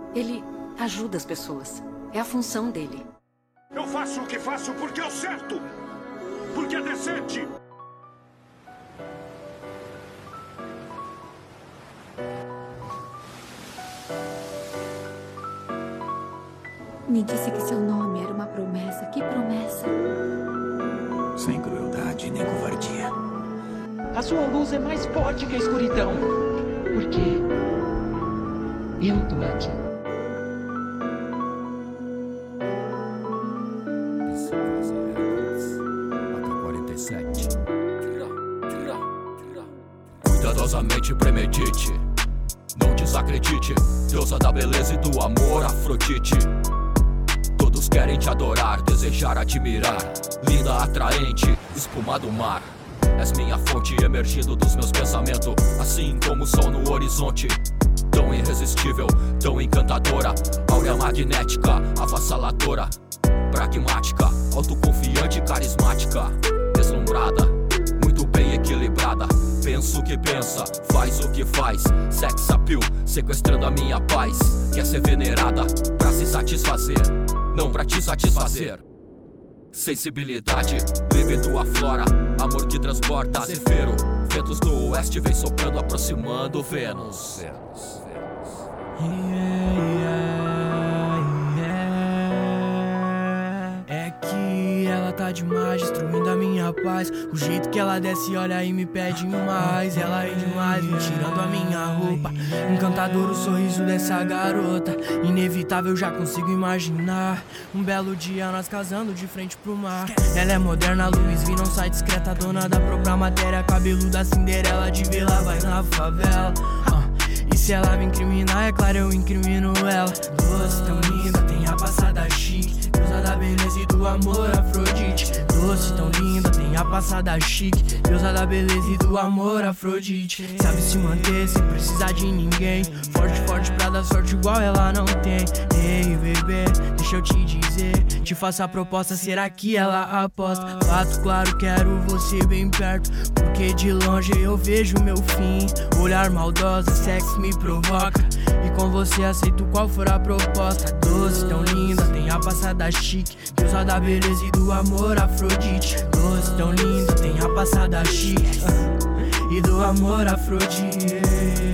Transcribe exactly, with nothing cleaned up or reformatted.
Ele ajuda as pessoas. É a função dele. Eu faço o que faço porque é o certo. Porque é decente. Me disse que seu nome era uma promessa. Que promessa? Sem crueldade nem covardia. A sua luz é mais forte que a escuridão. Porque eu tô aqui. quarenta e sete. Cuidadosamente premedite. Não desacredite. Deusa da beleza e do amor, Afrodite. Todos querem te adorar, desejar, admirar. Linda, atraente, espuma do mar. És minha fonte emergindo dos meus pensamentos, assim como o sol no horizonte. Tão irresistível, tão encantadora. Áurea magnética, avassaladora. Pragmática, autoconfiante, carismática. Deslumbrada, muito bem equilibrada. Penso o que pensa, faz o que faz. Sex appeal, sequestrando a minha paz. Quer ser venerada pra se satisfazer, não pra te satisfazer. Sensibilidade, líbido aflora. Amor que transporta Zefiro. Ventos do oeste vem soprando, aproximando Vênus. Vênus, Vênus. Yeah, yeah, yeah. É que ela tá demais, destruindo a minha paz. O jeito que ela desce, olha e me pede mais. Ela é demais, me tirando a minha roupa. Encantador o sorriso dessa garota. Inevitável, já consigo imaginar um belo dia nós casando de frente pro mar. Ela é moderna, Louis V, não sai discreta. Dona da própria matéria, cabeluda Cinderela de vila, vai na favela. uh. E se ela me incriminar, é claro, eu incrimino ela. Doce, tão linda, tem a passada chique. Deusa da beleza e do amor, Afrodite. Doce, tão linda, tem a passada chique. Deusa da beleza e do amor, Afrodite. Sabe se manter sem precisar de ninguém. Forte, forte pra dar sorte igual ela não tem. Ei, bebê, deixa eu te dizer. Te faço a proposta, será que ela aposta? Fato claro, quero você bem perto. Porque de longe eu vejo meu fim. Olhar maldosa, sexo me provoca. E com você aceito qual for a proposta. Doce, tão linda, tem a passada chique. Deusa da beleza e do amor, Afrodite. Doce, tão linda, tem a passada chique. E do amor, Afrodite.